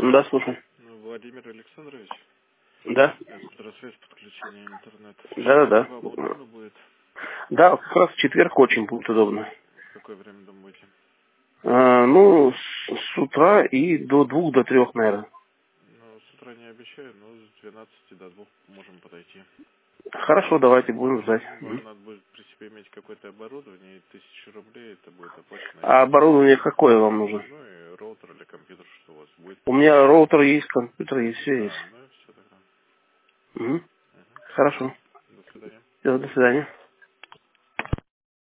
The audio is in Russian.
Да, слушай. Владимир Александрович, Да. это связь подключения интернета. Да. Вам удобно будет? Да, как раз в четверг очень будет удобно. В какое время думаете? Ну, с утра и до 2 до 3, наверное. Ну, с утра не обещаю, но с 12 до 2 можем подойти. Хорошо, давайте будем ждать. Вам надо будет при себе иметь какое-то оборудование, и 1000 рублей это будет оплачено. А оборудование какое вам нужно? Ну и роутер или компьютер, что у вас будет. У меня роутер есть, компьютер есть, все есть. Ну и все тогда. Угу. Мгм. Хорошо. До свидания. Всё, до свидания.